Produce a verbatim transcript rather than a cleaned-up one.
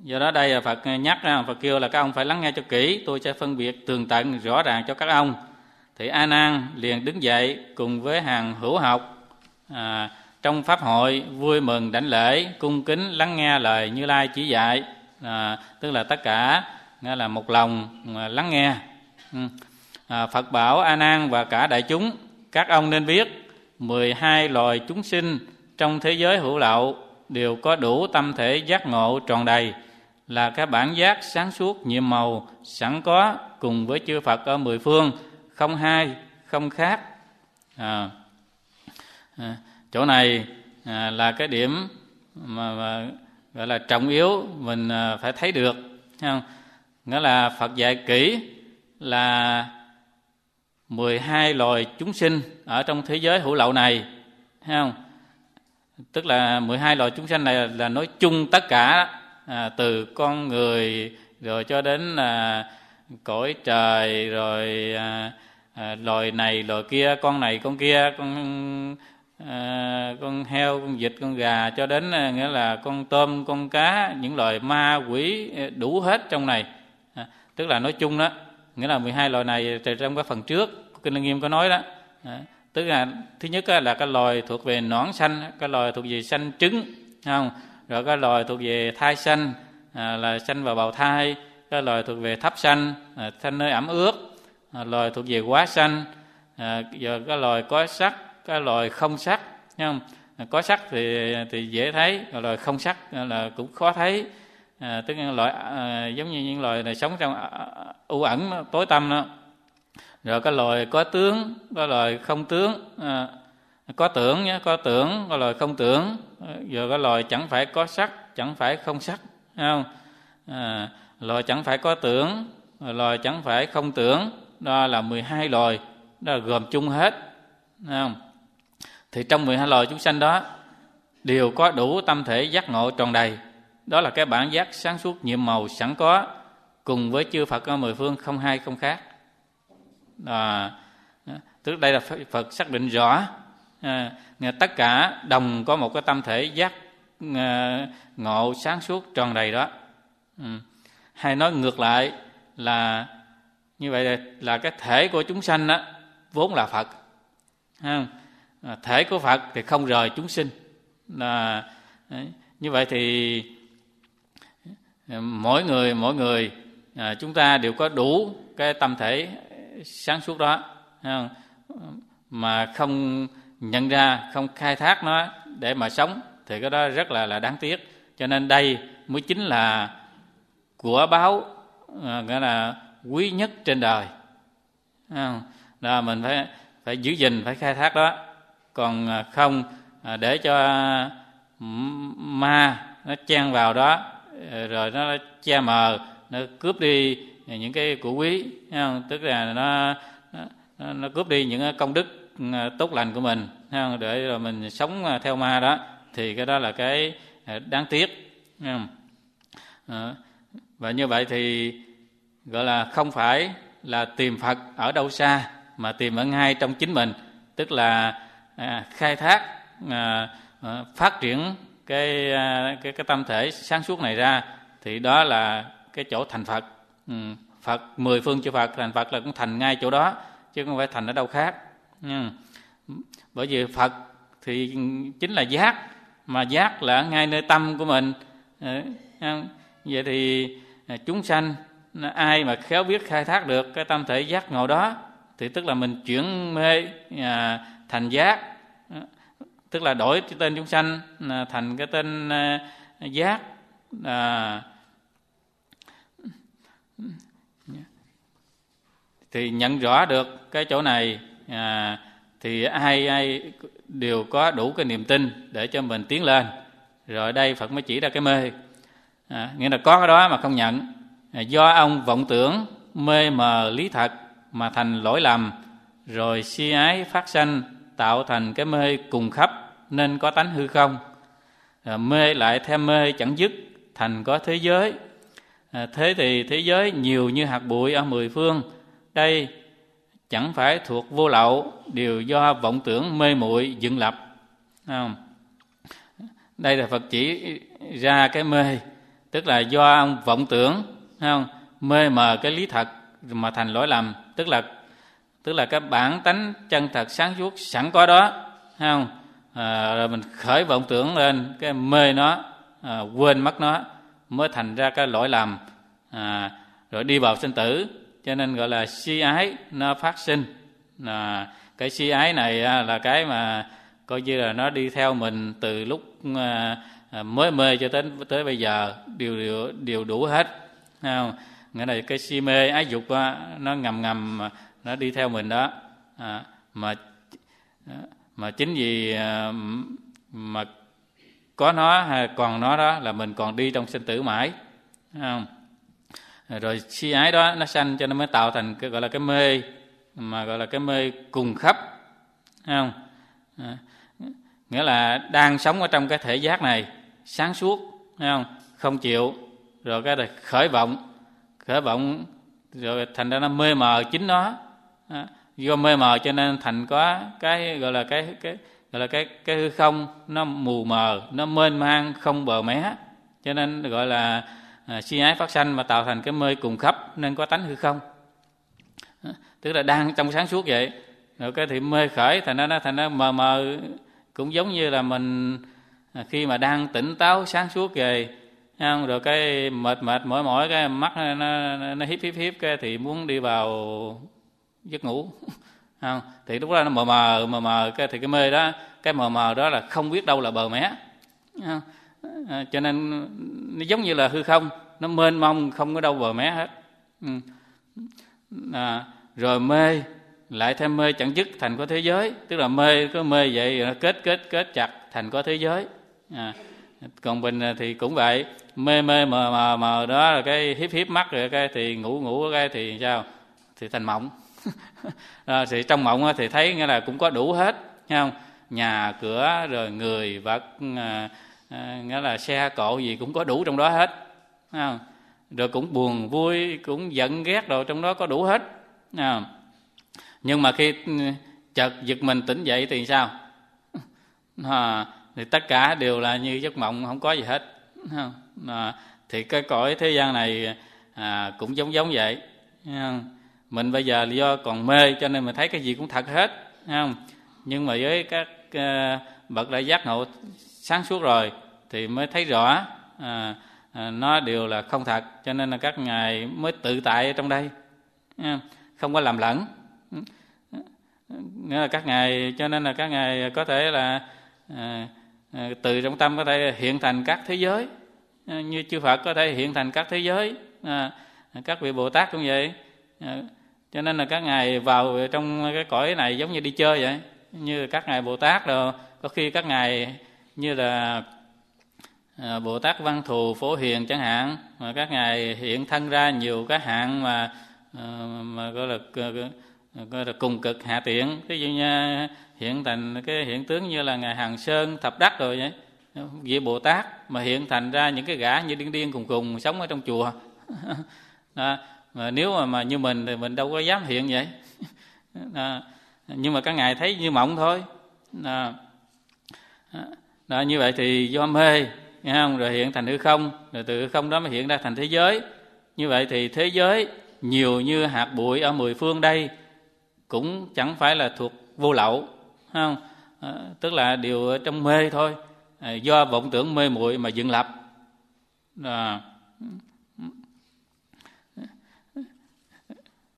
Do đó đây là Phật nhắc, Phật kêu là các ông phải lắng nghe cho kỹ, tôi sẽ phân biệt tường tận rõ ràng cho các ông. Thì A Nan liền đứng dậy cùng với hàng hữu học à, trong pháp hội vui mừng đảnh lễ, cung kính lắng nghe lời Như Lai chỉ dạy. À, tức là tất cả nghe là một lòng lắng nghe. À, Phật bảo A Nan và cả đại chúng, các ông nên biết mười hai loài chúng sinh trong thế giới hữu lậu đều có đủ tâm thể giác ngộ tròn đầy, là các bản giác sáng suốt nhiệm màu sẵn có cùng với chư Phật ở mười phương, không hai không khác. À, à, chỗ này à, là cái điểm mà, mà gọi là trọng yếu mình à, phải thấy được, thấy không? Nghĩa là Phật dạy kỹ là mười hai loài chúng sinh ở trong thế giới hữu lậu này, thấy không? Tức là mười hai loài chúng sinh này là nói chung tất cả, à, từ con người rồi cho đến à, cõi trời, rồi à, à, loài này loài kia, con này con kia, con à, con heo, con vịt, con gà, cho đến à, nghĩa là con tôm, con cá, những loài ma quỷ đủ hết trong này. À, tức là nói chung đó, nghĩa là mười hai loài này trong cái phần trước Kinh Lăng Nghiêm có nói đó. À, tức là thứ nhất là cái loài thuộc về nõn sanh, cái loài thuộc về sanh trứng, không? Rồi cái loài thuộc về thai sanh, à, là sanh vào bào thai. Cái loài thuộc về thấp sanh, à, sanh nơi ẩm ướt. À, loài thuộc về quá sanh, à, giờ cái loài có sắc, cái loài không sắc, không? À, có sắc thì thì dễ thấy, còn loài không sắc là cũng khó thấy. À, tức là loại à, giống như những loài này sống trong u ẩn tối tăm đó. Rồi cái loài có tướng, có loài không tướng, à, có tưởng nhé, có tưởng, có loài không tưởng. Rồi cái loài chẳng phải có sắc, chẳng phải không sắc, không? À, loài chẳng phải có tưởng, loài chẳng phải không tưởng, đó là mười hai loài, đó là gồm chung hết, không? Thì trong mười hai loài chúng sanh đó đều có đủ tâm thể giác ngộ tròn đầy, đó là cái bản giác sáng suốt nhiệm màu sẵn có cùng với chư Phật ở mười phương, không hai không khác. À, tức đây là Phật xác định rõ, à, tất cả đồng có một cái tâm thể giác à, ngộ sáng suốt tròn đầy đó. Ừ. Hay nói ngược lại là như vậy là, là cái thể của chúng sanh đó vốn là Phật, à, thể của Phật thì không rời chúng sinh. Là như vậy thì mỗi người mỗi người à, chúng ta đều có đủ cái tâm thể sáng suốt đó, không? Mà không nhận ra, không khai thác nó để mà sống thì cái đó rất là là đáng tiếc. Cho nên đây mới chính là của báo, à, nghĩa là quý nhất trên đời, không? Là mình phải phải giữ gìn, phải khai thác đó. Còn không à, để cho ma nó chen vào đó, rồi nó che mờ, nó cướp đi những cái của quý, không? Tức là nó, nó nó cướp đi những công đức tốt lành của mình, không? Để rồi mình sống theo ma đó, thì cái đó là cái đáng tiếc, không? À, và như vậy thì gọi là không phải là tìm Phật ở đâu xa, mà tìm ở ngay trong chính mình, tức là à, khai thác, à, à, phát triển cái, à, cái cái tâm thể sáng suốt này ra, thì đó là cái chỗ thành Phật. Ừ, Phật mười phương chư Phật thành Phật là cũng thành ngay chỗ đó, chứ không phải thành ở đâu khác. Ừ. Bởi vì Phật thì chính là giác, mà giác là ngay nơi tâm của mình. Ừ. Vậy thì chúng sanh ai mà khéo biết khai thác được cái tâm thể giác ngộ đó, thì tức là mình chuyển mê à, thành giác, tức là đổi cái tên chúng sanh à, thành cái tên à, giác. À, thì nhận rõ được cái chỗ này, à, thì ai ai đều có đủ cái niềm tin để cho mình tiến lên. Rồi đây Phật mới chỉ ra cái mê, à, nghĩa là có cái đó mà không nhận, à, do ông vọng tưởng mê mờ lý thật mà thành lỗi lầm, rồi si ái phát sanh tạo thành cái mê cùng khắp, nên có tánh hư không. À, mê lại thêm mê chẳng dứt, thành có thế giới. À, thế thì thế giới nhiều như hạt bụi ở mười phương, đây chẳng phải thuộc vô lậu, đều do vọng tưởng mê muội dựng lập. Không? Đây là Phật chỉ ra cái mê, tức là do ông vọng tưởng, thấy không, mê mờ cái lý thật mà thành lỗi lầm. Tức là tức là cái bản tánh chân thật sáng suốt sẵn có đó, thấy không, à, rồi mình khởi vọng tưởng lên, cái mê nó, à, quên mất nó, mới thành ra cái lỗi lầm, à, rồi đi vào sinh tử. Cho nên gọi là si ái nó phát sinh. À, cái si ái này là cái mà coi như là nó đi theo mình từ lúc à, mới mê cho tới tới bây giờ, đều đều, đều đủ hết, thấy không? Nghĩa là cái si mê ái dục á, nó ngầm ngầm nó đi theo mình đó, à, mà mà chính vì à, mà có nó hay còn nó đó là mình còn đi trong sinh tử mãi, thấy không? Rồi si ái đó nó sanh cho nó mới tạo thành cái gọi là cái mê, mà gọi là cái mê cùng khắp, thấy không? À, nghĩa là đang sống ở trong cái thể giác này sáng suốt, thấy không, không chịu, rồi cái là khởi vọng, khởi vọng rồi thành ra nó mê mờ chính nó. À, do mê mờ cho nên thành có cái gọi là cái cái gọi là cái cái hư không, nó mù mờ, nó mênh mang không bờ mé, cho nên gọi là à, si ái phát sanh mà tạo thành cái mê cùng khắp, nên có tánh hư không. À, tức là đang trong sáng suốt vậy, rồi cái thì mê khởi, thành ra nó thành nó mờ mờ, cũng giống như là mình à, khi mà đang tỉnh táo sáng suốt về, không, rồi cái mệt mệt mỏi mỏi cái mắt nó, nó, nó hiếp hiếp hiếp cái thì muốn đi vào giấc ngủ, không, thì lúc đó nó mờ mờ mờ mờ cái thì cái mê đó, cái mờ mờ đó là không biết đâu là bờ mé, không? À, cho nên nó giống như là hư không, nó mênh mông không có đâu bờ mé hết. Ừ. À, rồi mê lại thêm mê chẳng dứt thành có thế giới, tức là mê có mê vậy nó kết kết kết chặt thành có thế giới. À, còn mình thì cũng vậy, mê mê mờ mờ mờ đó là cái hiếp hiếp mắt, rồi cái thì ngủ ngủ cái thì sao, thì thành mộng. À, thì trong mộng thì thấy nghĩa là cũng có đủ hết, thấy không, nhà cửa rồi người vật, à, à, nghĩa là xe cộ gì cũng có đủ trong đó hết, thấy không? Rồi cũng buồn vui, cũng giận ghét rồi trong đó có đủ hết. À, nhưng mà khi chợt giật mình tỉnh dậy thì sao? À, thì tất cả đều là như giấc mộng, không có gì hết. À, thì cái cõi thế gian này à, cũng giống giống vậy. Mình bây giờ do còn mê cho nên mình thấy cái gì cũng thật hết, không? Nhưng mà với các uh, bậc đại giác ngộ sáng suốt rồi thì mới thấy rõ à, à, nó đều là không thật, cho nên là các ngài mới tự tại ở trong đây, không có làm lẫn. Nghĩa là các ngài, cho nên là các ngài có thể là à, à, từ trong tâm có thể hiện thành các thế giới, à, như chư Phật có thể hiện thành các thế giới, à, các vị Bồ Tát cũng vậy. À, cho nên là các ngài vào trong cái cõi này giống như đi chơi vậy, như các ngài Bồ Tát rồi, có khi các ngài như là à, Bồ Tát Văn Thù Phổ Hiền chẳng hạn, mà các ngài hiện thân ra nhiều cái hạng mà à, mà gọi là gọi là cùng cực hạ tiện, ví dụ như hiện thành cái hiện tướng như là ngài Hằng Sơn Thập Đắc rồi vậy, vị Bồ Tát mà hiện thành ra những cái gã như điên điên cùng cùng sống ở trong chùa. Đó. Mà nếu mà, mà như mình thì mình đâu có dám hiện vậy. Đó. Nhưng mà các ngài thấy như mộng thôi. Đó. Đó, như vậy thì do mê, nghe không? Rồi hiện thành hư không, rồi từ hư không đó mới hiện ra thành thế giới. Như vậy thì thế giới nhiều như hạt bụi ở mười phương đây cũng chẳng phải là thuộc vô lậu, không? À, tức là đều trong mê thôi, à, do vọng tưởng mê muội mà dựng lập. À,